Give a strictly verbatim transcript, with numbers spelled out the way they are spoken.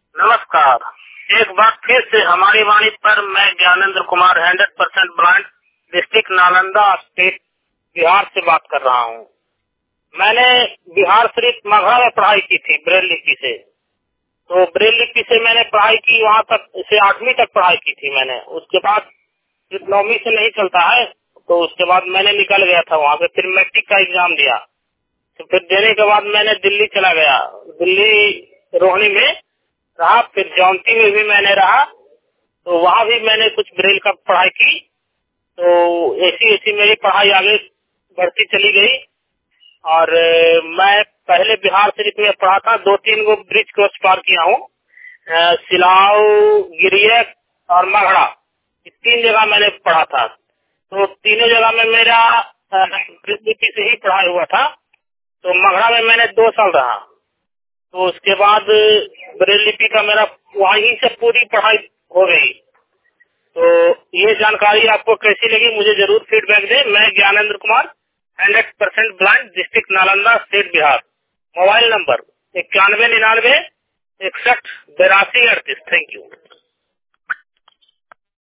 नमस्कार। एक बार फिर से हमारी वाणी पर मैं Gyanendra Kumar hundred percent blind district Nalanda state Bihar से बात कर रहा हूँ। मैंने बिहार शरीफ मगहरा में पढ़ाई की थी ब्रेल लिपि से। तो ब्रेल लिपि से मैंने पढ़ाई की, वहाँ तक से आठवीं तक पढ़ाई की थी मैंने। उसके बाद फिर नौवीं से नहीं चलता है, तो उसके बाद मैंने निकल गया था वहाँ पे। फिर मैट्रिक का एग्जाम दिया, तो फिर देने के बाद मैंने दिल्ली चला गया। दिल्ली रोहिणी में रहा, फिर जौनती में भी मैंने रहा, तो वहाँ भी मैंने कुछ ब्रेल का पढ़ाई की। तो ऐसी ऐसी मेरी पढ़ाई आगे बढ़ती चली गई। और मैं पहले बिहार शरीफ में पढ़ा था, दो तीन गो ब्रिज क्रॉस पार किया हूँ, सिलाव, गिरियक और मगहरा, तीन जगह मैंने पढ़ा था। तो तीनों जगह में मेरा ब्रिज लिपि से ही पढ़ाई हुआ था। तो मगहरा में मैंने दो साल रहा, तो उसके बाद ब्रेल लिपि का मेरा वहीं से पूरी पढ़ाई हो गई। तो ये जानकारी आपको कैसी लगी मुझे जरूर फीडबैक दें। मैं Gyanendra Kumar, hundred percent blind, district Nalanda, state Bihar. Mobile number इक्यानवे निन्यानवे इकसठ बेरासी अड़तीस। Thank you.